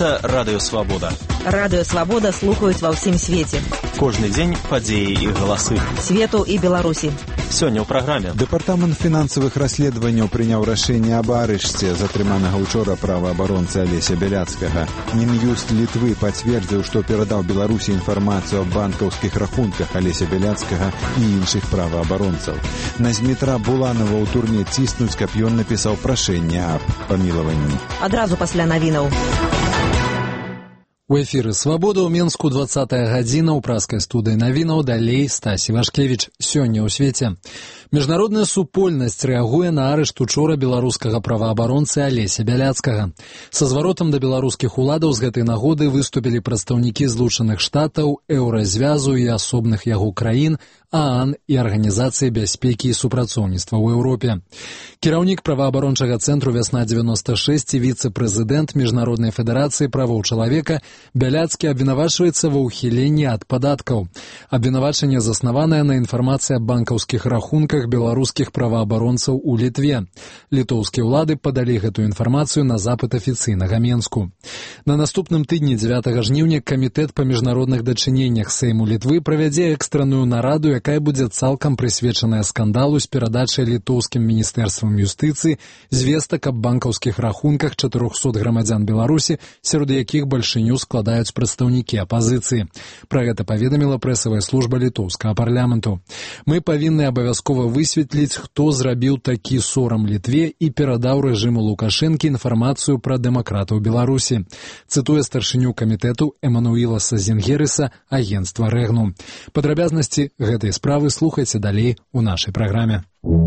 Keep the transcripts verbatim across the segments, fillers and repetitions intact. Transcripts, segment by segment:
Гэта Радыё Свабода. Радыё Свабода слухаюць ва ўсім свеце. Кожны дзень падзеі і галасы. Свету і Беларусі. Сёння ў праграме. Дэпартамент фінансавых расследаванняў прыняў рашэнне аб арышце затрыманага учора праваабаронцы Алеся Бяляцкага. Мін'юст Літвы пацвердзіў, што перадаў Беларусі інфармацыю аб банкаўскіх рахунках Алеся Бяляцкага і іншых праваабаронцаў. На Змітра Буланова ў турме ціснуць, каб ён напісаў прашэнне аб памілаванні. Адразу пасля навінаў. У эфіры «Свабода» ў Менску двадцатая гадзіна, ў праскай студыі навінаў, далей Стасі Вашкевіч. Сёння ў свеце. Міжнародная супольнасць рэагуе на арышт учора беларускага праваабаронцы Алеся Бяляцкага. Са зваротам да беларускіх уладаў з гэтай нагоды выступілі прадстаўнікі Злучаных Штатаў, Еўразвязу і асобных яго краін, ААН і Арганізацыі бяспекі і супрацоўніцтва ў Еўропе. Кіраўнік праваабарончага цэнтру «Вясна девяносто шесть» і віцэ-прэзідэнт Міжнароднай федэрацыі правоў чалавека Бяляцкі абвінавачваецца ва ўхіленні ад падаткаў. Абвінавачанне заснаванае на інфармацыі аб банкаўскіх рахунках беларускіх праваабаронцаў у Літве. Літоўскія ўлады падалі гэтую інфармацыю на запыт афіцыйнага Менску. На наступным тыдні дзевятага жніўня Камітэт па міжнародных дачыненнях Сейму Літвы правядзе экстранную нараду, якая будзе цалкам прысвечаная скандалу з перадачай літоўскім міністэрствам юстыцыі звестак аб банкаўскіх рахунках чатырохсот грамадзян Беларусі, сярод якіх бальшыню складаюць прадстаўнікі апазіцыі. Пра гэта паведаміла прэсавая служба літоўскага парламенту. Мы павінны абавязкова высветліць, хто зрабіў такі сорам Літве і перадаў рэжыму Лукашэнкі інфармацыю пра дэмакратаў Беларусі. Цытуе старшыню камітэту Эмануіласа Зінгерыса агенцтва Рэгну. Падрабязнасці гэтай справы слухайце далей у нашай праграме.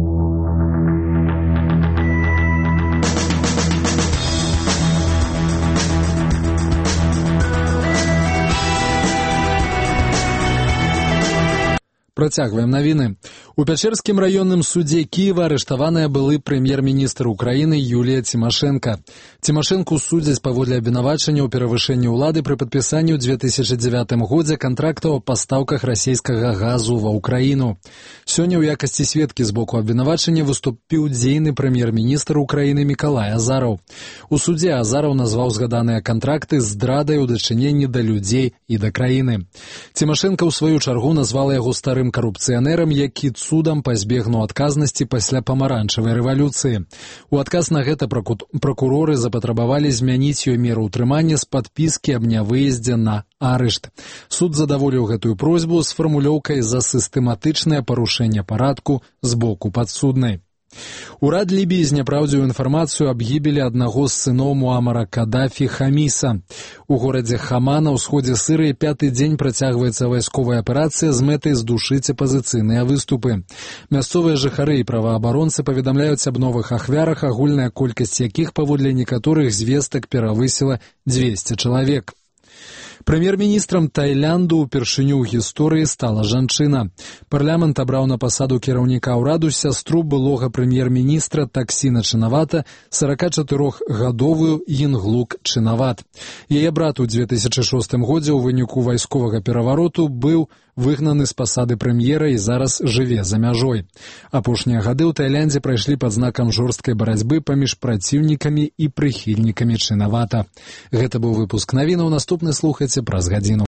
Працягваем навіны. У Пячэрскім раённым судзе Кіева арыштаваная былы прэм'ер-міністр Украіны Юлія Цімашэнка. Цімашэнку судзяць паводле абвінавачання ў перавышэнні ўлады пры падпісанні ў две тысячы дзевятым годзе кантрактаў о пастаўках расійскага газу ва Ўкраіну. Сёння ў якасці сведкі з боку абвінавачання выступіў дзейны прэм'ер-міністр Украіны Мікалай Азараў. У судзе Азараў назваў згаданыя кантракты здрадай у дачыненні да людзей і да краіны. Цімашэнка ў сваю чаргу назвала яго старым карупцыянерам, які цудам пазбегнуў адказнасці пасля памаранчавай рэвалюцыі. У адказ на гэта пракуроры запатрабавалі змяніць ёй меру ўтрымання з падпіскі аб нявыездзе на арышт. Суд задаволіў гэтую просьбу з фармулёўкай за сістэматычнае парушэнне парадку з боку падсуднай. Урад Лібіі зняпраўдзіў інфармацыю аб гібелі аднаго з сыноў Муамара Кадафі Хаміса. У горадзе Хама на ўсходзе Сірыі пяты дзень працягваецца вайсковая аперацыя з мэтай здушыць апазіцыйныя выступы. Мясцовыя жыхары і праваабаронцы паведамляюць аб новых ахвярах, агульная колькасць якіх паводле некаторых звестак перавысіла дзвесце чалавек. Прэм'ер-міністрам Таілянду ўпершыню ў гісторыі стала жанчына. Парламент абраў на пасаду кіраўніка ўраду сястру былога прэм'ер-міністра Таксіна Чынавата, саракачатырохгадовую Йінглук Чынават. Яе брат у две тысячы шостым годзе ў выніку вайсковага перавароту быў выгнаны з пасады прэм'ера і зараз жыве за мяжой. Апошнія гады ў Таіляндзе прайшлі пад знакам жорсткай барацьбы паміж праціўнікамі і прыхільнікамі Чынавата. Гэта быў выпуск навінаў, наступны слухайце праз гадзіну.